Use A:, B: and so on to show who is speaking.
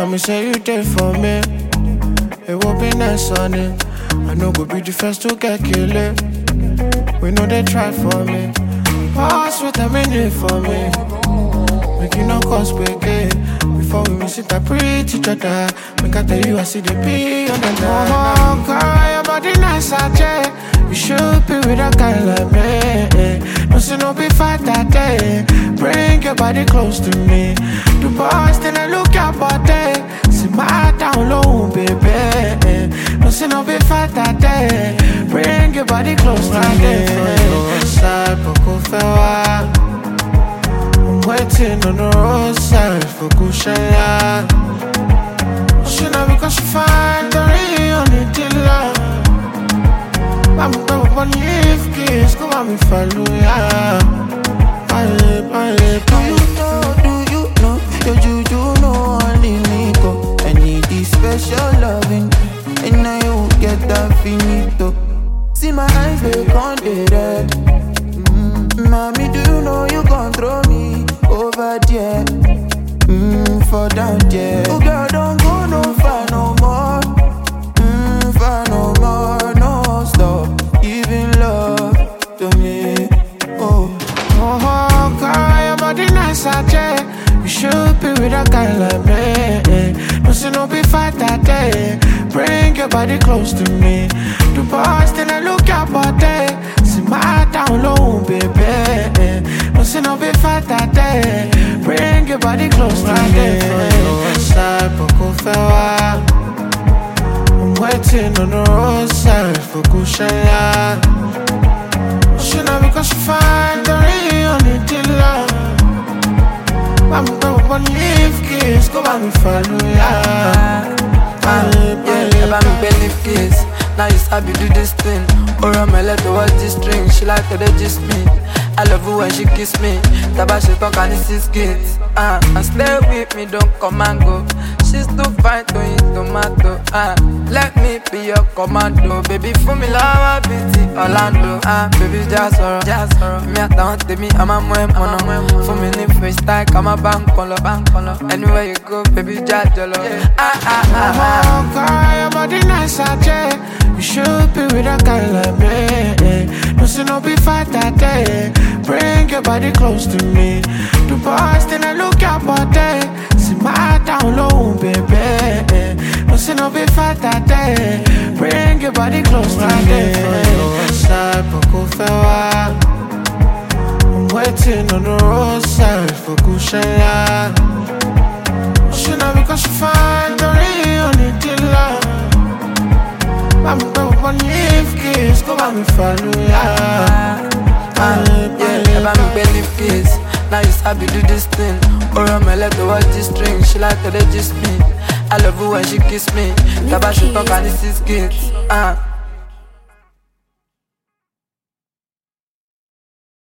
A: me say you there for me. It will be nice on it. I know go be the first to get killed. We know they try for me. Pass what I mean for me. Make you no cause break it. Before we miss it, I preach each other. Make I tell you I see the P on the line. Oh, girl, your body nice, I check. You should be with a guy like me. No see no be fight that day. Bring your body close to me. The boys then I look your body. See my down low, baby. No see no be fight that day. Bring your body close to me. Side, Poco Fewa. I'm waiting on the roadside for Kushaya. She know because she find the real need to love. I'm going to leave kids, go on me follow ya.
B: Do you know, your juju know only me go. I need this special loving, and now you get that finito. See my eyes, they can't be red. Mommy, do you know you control me over there? For down there. Oh girl, don't go no far no more. Far no more, no stop giving love to me. Oh,
A: girl, your body nice, I check. You should be with a guy like me. No see no be fight that day. Bring your body close to me. The boys then I look your body. See my down low, baby. No see no be fight that day. Bring your body close to me. Side, Poco Fewa. I'm waiting on the roadside for Kushaya. She know because she find the real need to love. I'm going to leave kids, go by me follow ya.
B: About me belly kiss. Now you sabi do this thing. Or I'm let her watch this string. She like to just me. I love her when she kiss me. Taba she talk and it's kids. And stay with me, don't come and go. She's too fine to eat tomato. Let me be your commando. Baby, for me love, beauty, Orlando. Baby, just her. Me at down to me, I'm a mono. For me, need freestyle, come a bank color. Anywhere you go, baby, just your love.
A: Girl, your body nice, I check. You should be with a guy like me. No see no be fight that day. Bring your body close to me. The boys then I look your body. See my down low, baby. No see no be fight that day. Bring your body close to me. Side, Poco Fewa. I'm waiting on the roadside for Kushaya. She know because she find the real need to love. I'm going to leave kids, go by me follow ya.
B: About me belly kiss. Now you sabi do this thing. Or I'm let her watch this string. She like to just me. I love her when she kiss me. Taba she talk and it's kids.